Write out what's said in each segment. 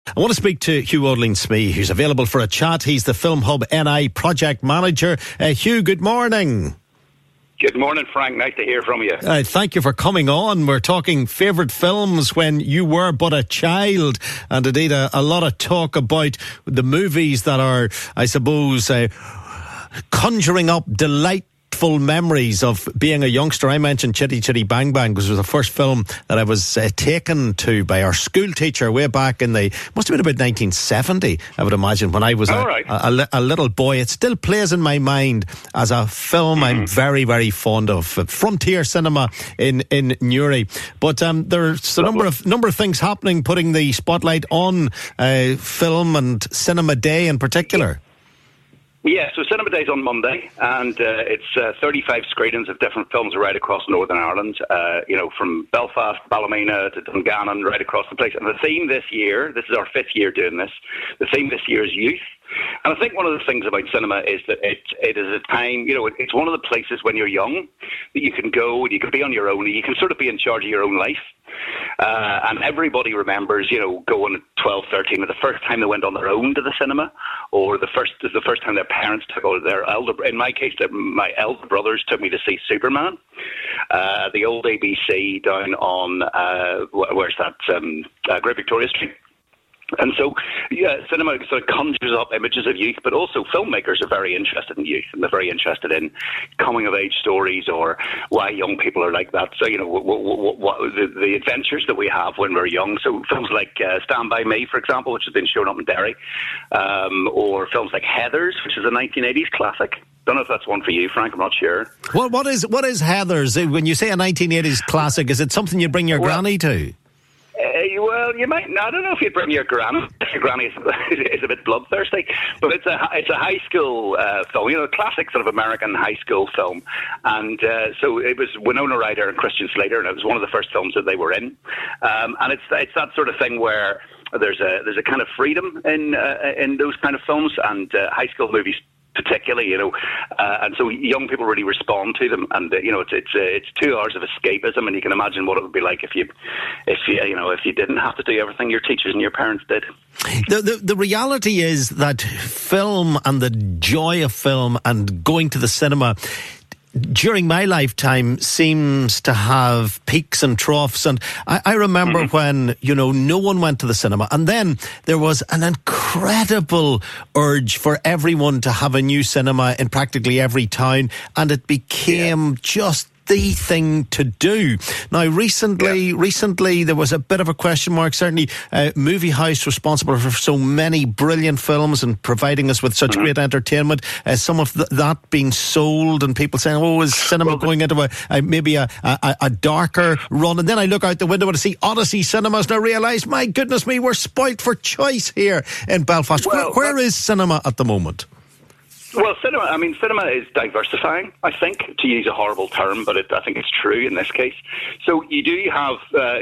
I want to speak to Hugh Odling-Smee, who's available for a chat. He's the Film Hub NI project manager. Hugh, good morning. Good morning, Frank. Nice to hear from you. Thank you for coming on. We're talking favourite films when you were but a child, and indeed a lot of talk about the movies that are, I suppose, conjuring up delightful memories of being a youngster. I mentioned Chitty Chitty Bang Bang because it was the first film that I was taken to by our school teacher way back in must have been about 1970, I would imagine, when I was a little boy. It still plays in my mind as a film I'm very, very fond of. Frontier Cinema in Newry. But there's a number of things happening, putting the spotlight on film and Cinema Day in particular. Yeah, so Cinema Day's on Monday, and it's 35 screenings of different films right across Northern Ireland, from Belfast, Ballymena to Dungannon, right across the place. And the theme this year, this is our 5th year doing this, the theme this year is youth. And I think one of the things about cinema is that it is a time, it's one of the places when you're young that you can go and you can be on your own, and you can sort of be in charge of your own life. And everybody remembers, going at 12, 13, the first time they went on their own to the cinema, or the first time their parents took, or in my case, my elder brothers took me to see Superman, the old ABC down on, where's that, Great Victoria Street. And so, cinema sort of conjures up images of youth, but also filmmakers are very interested in youth, and they're very interested in coming-of-age stories or why young people are like that. So, what the adventures that we have when we're young. So films like Stand By Me, for example, which has been shown up in Derry, or films like Heathers, which is a 1980s classic. Don't know if that's one for you, Frank. I'm not sure. Well, what is Heathers? When you say a 1980s classic, is it something you bring your granny to? Well, you might. I don't know if you'd bring your granny. Your granny is a bit bloodthirsty, but it's a high school film. A classic sort of American high school film, and so it was Winona Ryder and Christian Slater, and it was one of the first films that they were in. And it's that sort of thing where there's a kind of freedom in those kind of films, and high school movies particularly, and so young people really respond to them, and it's 2 hours of escapism, and you can imagine what it would be like if you didn't have to do everything your teachers and your parents did. The reality is that film and the joy of film and going to the cinema during my lifetime seems to have peaks and troughs, and I remember when no one went to the cinema, and then there was an incredible urge for everyone to have a new cinema in practically every town, and it became just the thing to do. Now, recently there was a bit of a question mark. Certainly, Movie House, responsible for so many brilliant films and providing us with such great entertainment. Some of that being sold, and people saying, "Oh, is cinema going into maybe a darker run?" And then I look out the window and I see Odyssey Cinemas, and I realise, my goodness me, we're spoilt for choice here in Belfast. Where is cinema at the moment? Well, cinema is diversifying, I think, to use a horrible term, but I think it's true in this case. So you do have,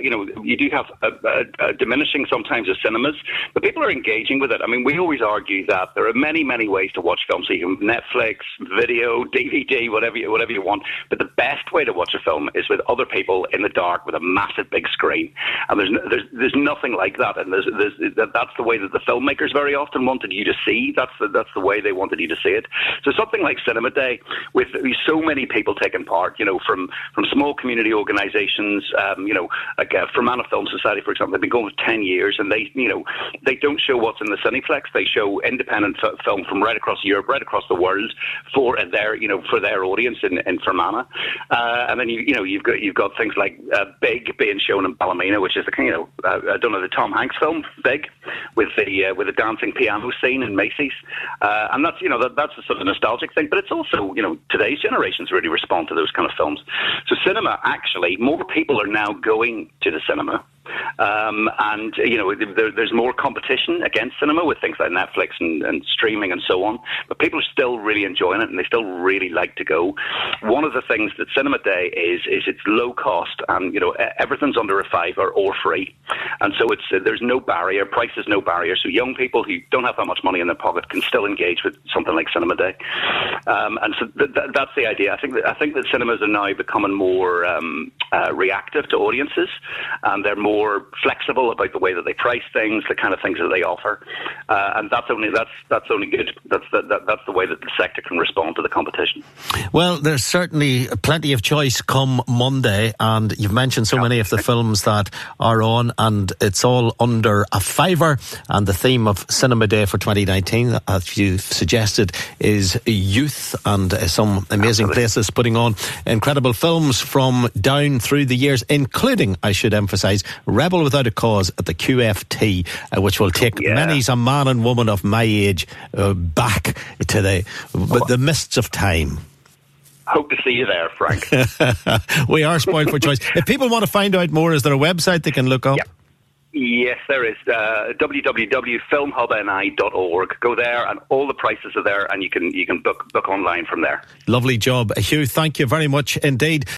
a diminishing sometimes of cinemas, but people are engaging with it. I mean, we always argue that there are many, many ways to watch films. So you can Netflix, video, DVD, whatever you want. But the best way to watch a film is with other people in the dark with a massive big screen. And there's nothing like that. And that's the way that the filmmakers very often wanted you to see. That's the way they wanted you to see it. So something like Cinema Day, with so many people taking part, from small community organisations, like Fermanagh Film Society, for example, they've been going for 10 years, and they don't show what's in the Cineplex. They show independent film from right across Europe, right across the world for their audience in Fermanagh. And then you've got things like Big being shown in Ballymena, which is I don't know, the Tom Hanks film Big, with the dancing piano scene in Macy's, and that's a sort of nostalgic thing, but it's also, today's generations really respond to those kind of films. So cinema, actually, more people are now going to the cinema. And there's more competition against cinema with things like Netflix and streaming and so on, but people are still really enjoying it, and they still really like to go. One of the things that Cinema Day is it's low cost, and everything's under a £5 or free, and so there's no barrier. Price is no barrier, so young people who don't have that much money in their pocket can still engage with something like Cinema Day, and so that's the idea. I think that cinemas are now becoming more reactive to audiences, and they're more more flexible about the way that they price things, the kind of things that they offer, and that's only good. That's the way that the sector can respond to the competition. Well, there's certainly plenty of choice come Monday, and you've mentioned so many of the films that are on, and it's all under a fiver. And the theme of Cinema Day for 2019, as you've suggested, is youth, and some amazing places putting on incredible films from down through the years, including, I should emphasise, Rebel Without a Cause at the QFT, which will take many's a man and woman of my age back to the mists of time. Hope to see you there, Frank. We are spoiled for choice. If people want to find out more, is there a website they can look up? Yep. Yes, there is. www.filmhubni.org. Go there, and all the prices are there, and you can book online from there. Lovely job, Hugh. Thank you very much indeed.